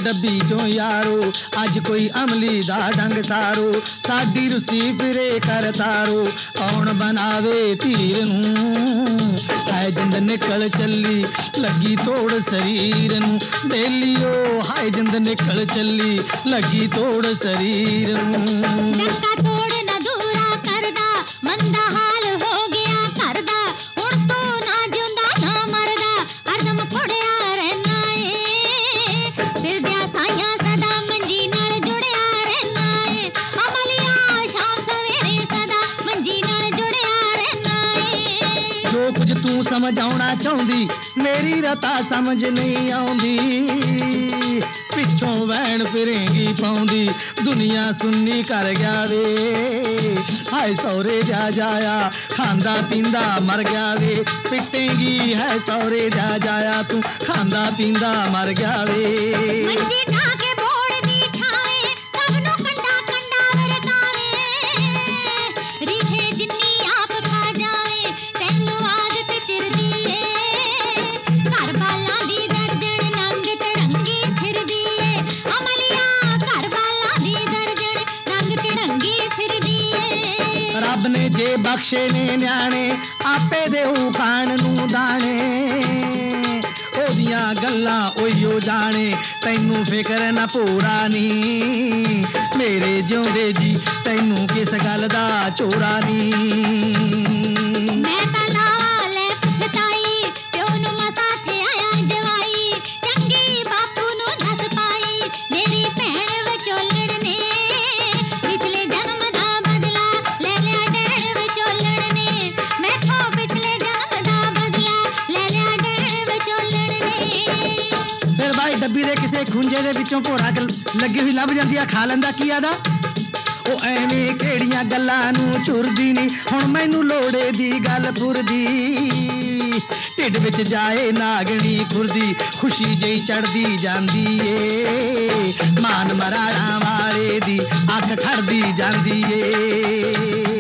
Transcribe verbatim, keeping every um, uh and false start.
डब्बी चो यारो अज कोई अमली दा डंग सारो साडी रुसी फिरे कर तारो कौन बनावे तीर नूं हाय जिंद निकल चली लगी तोड़ शरीर नूं बेलियो हाय जिंद निकल चली लगी तोड़ शरीर नूं तोड़ न दूरा करदा मंदा हाल हो गया करदा हुण तो ना जिंदा ना मरदा हरदम फुड़िया रहना है सिर दिया साइया सदा मंजी नाल जुड़िया रहना है अमलिया शाम सवेरे सदा मंजी नाल जुड़िया रहना है जो कुछ तू समझाउणा चाहुंदी मेरी रता समझ नहीं आउंदी पिछों वैन फिरेंगी पाउंदी दुनिया सुन्नी कर गया वे हाय सौरे जा जाया खांदा पींदा मर गया वे पिटेंगी है सौरे जा जाया तू खांदा पींदा मर गया वे मंजी ढा के बोड़ दी छावे सबनु कंडा कंडा वरतावे रीठे जिन्नी आप खा जावे तैनू आदत चिरदी ए घर बालां दी दर्जन नंग तड़ंगी फिरदी ए अमलिया घर बालां दी दर्जन नंग तड़ंगी फिरदी ए रब ने जे बख्शे ने न्याणे आपे देऊ खाण नू दाणे ओदियां गल्लां ओहियो जाने तैनू फिकर न पूरा नी मेरे जिउंदे जी तैनू किस गल दा चोरा नी मैं तां लावा ले पछताई प्यो नू मसा थे आया जवाई चंगी बापू नू दस पाई मेरी भैण विचोलड़ ने पिछले जन्म दा बदला ले लिया डैण विचोलड़ ने मैथों पिछले जन्म दा बदला ले लिया डैण विचोलड़ ने फिर भाई डब्बी दे किसे खुंजे दे विचों भोरा लगी हुई लभ जांदी आ खा लैंदा की आदा ओ ਐਵੇਂ ਕਿਹੜੀਆਂ ਗੱਲਾਂ ਨੂੰ ਚੁਰਦੀ ਨਹੀਂ ਹੁਣ ਮੈਨੂੰ ਲੋੜੇ ਦੀ ਗੱਲ ਫੁਰਦੀ ਢਿੱਡ ਵਿੱਚ ਜਾਏ ਨਾਗਣੀ ਖੁਰਦੀ ਖੁਸ਼ੀ ਜਈ ਚੜਦੀ ਜਾਂਦੀ ਏ ਮਾਨ ਮਰਾੜਾਂ ਵਾਲੇ ਦੀ ਅੱਖ ਖੜਦੀ ਜਾਂਦੀ ਏ